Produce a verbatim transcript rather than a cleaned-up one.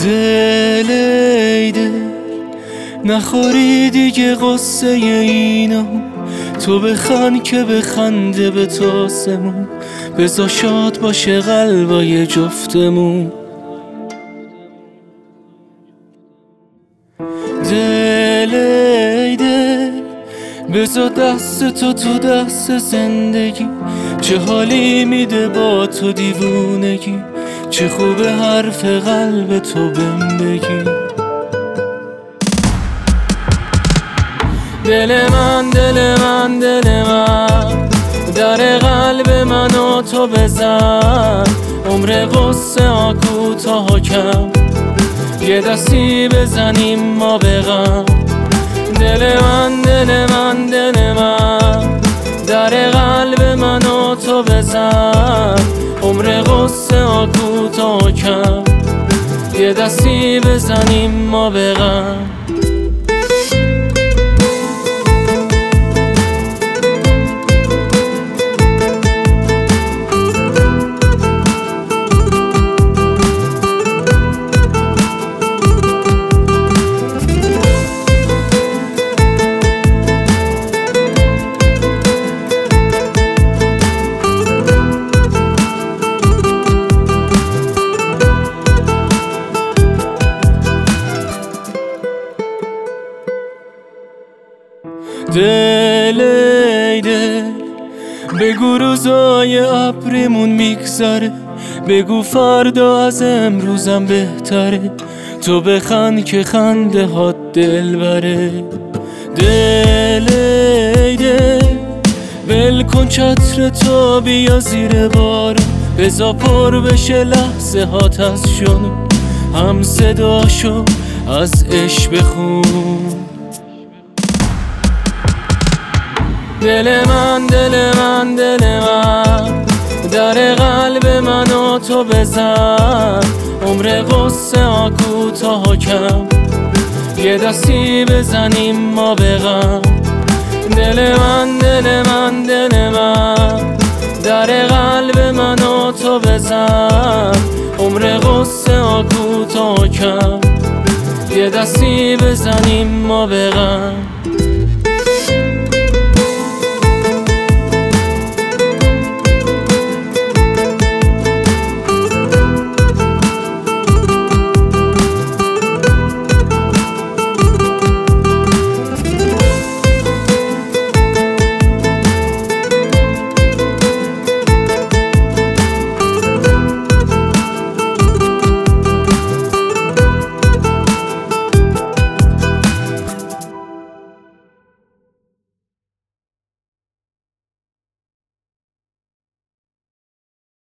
دل ای دل نخوری دیگه قصه اینو، تو بخند که بخنده به تاسمون، بذار شاد باشه قلبای جفتمون. دل ای دل بذار دست تو تو دست زندگی، چه حالی میده با تو دیوونگی، چه خوبه حرف قلب تو بهم بگی. دل من دل من دل من در قلب من و تو بزن، عمر قصه ها کوتاه کم، یه دستی بزنیم ما به غم. دل من دل من دل من در قلب من و تو بزن، عمر قصه ها کوتاه کم، یه دستی بزنیم ما به غم. دل ای دل بگو روزای ابریمون میگذره، بگو فردا از امروزم بهتره، تو بخند که خنده هات دل بره. دل ای دل ول کن چتر تو بیا زیر بارون، بذار پر بشه لحظه هات از شنو، هم صداشو از عشق بخون. دل من دل من دل من در قلب من و تو بزن، عمر قصه ها کوتاه کم، یه دستی بزنیم ما به غم. دل من دل من دل من در قلب من و تو بزن، عمر قصه ها کوتاه کم، یه دستی بزنیم ما به غم.